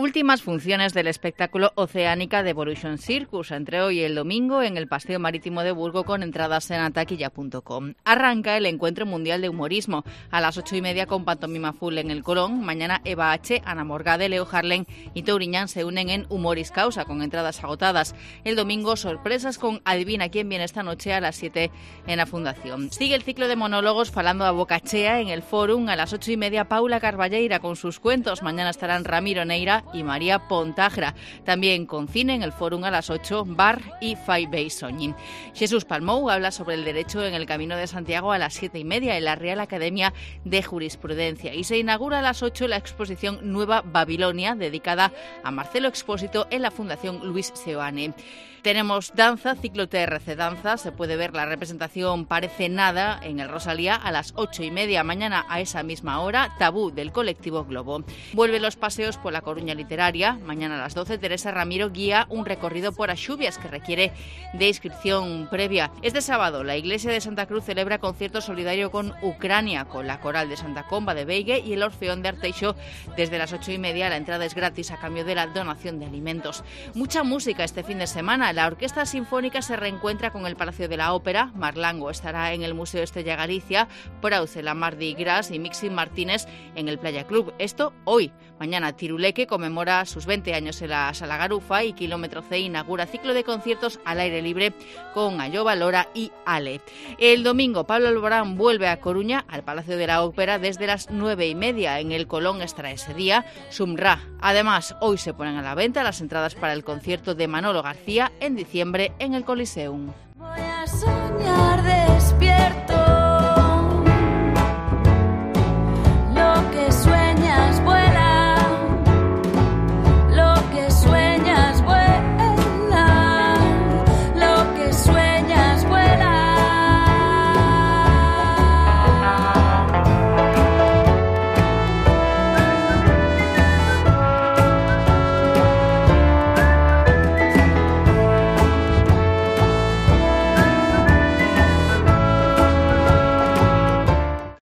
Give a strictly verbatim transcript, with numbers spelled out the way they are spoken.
últimas funciones del espectáculo Oceánica de Evolution Circus, entre hoy y el domingo en el Paseo Marítimo de Burgo, con entradas en ataquilla punto com. Arranca el Encuentro Mundial de Humorismo a las ocho y media con Pantomima Full en el Colón. Mañana Eva H., Ana Morgade, Leo Harlem y Touriñán se unen en Humoris Causa con entradas agotadas. El domingo, sorpresas con Adivina quién viene esta noche a las siete en la Fundación. Sigue el ciclo de monólogos Falando a Boca Chea en el Fórum. A las ocho y media Paula Carballeira con sus cuentos. Mañana estarán Ramiro Neira y María Pontagra. También con cine en el Fórum a las ocho, Bar y Five Bay Soñin. Jesús Palmou habla sobre el derecho en el Camino de Santiago a las siete y media en la Real Academia de Jurisprudencia. Y se inaugura a las ocho la exposición Nueva Babilonia, dedicada a Marcelo Expósito en la Fundación Luis Seoane. Tenemos danza, ciclo T R C Danza. Se puede ver la representación Parece Nada en el Rosalía a las ocho y media. Mañana a esa misma hora, Tabú del colectivo Globo. Vuelven los paseos por la Coruña Literaria. Mañana a las doce, Teresa Ramiro guía un recorrido por Axubias que requiere de inscripción previa. Este sábado, la Iglesia de Santa Cruz celebra concierto solidario con Ucrania, con la Coral de Santa Comba de Beigue y el Orfeón de Arteixo. Desde las ocho y media, la entrada es gratis a cambio de la donación de alimentos. Mucha música este fin de semana. La Orquesta Sinfónica se reencuentra con el Palacio de la Ópera. Marlango estará en el Museo Estrella Galicia, Prauce en la Mardi Gras y Mixin Martínez en el Playa Club. Esto hoy. Mañana Tiruleque conmemora sus veinte años en la Sala Garufa y Kilómetro C inaugura ciclo de conciertos al aire libre con Ayoba, Lora y Ale. El domingo Pablo Alborán vuelve a Coruña al Palacio de la Ópera desde las nueve y media. En el Colón estará ese día Sumra. Además, hoy se ponen a la venta las entradas para el concierto de Manolo García en diciembre en el Coliseum. Voy a soñar de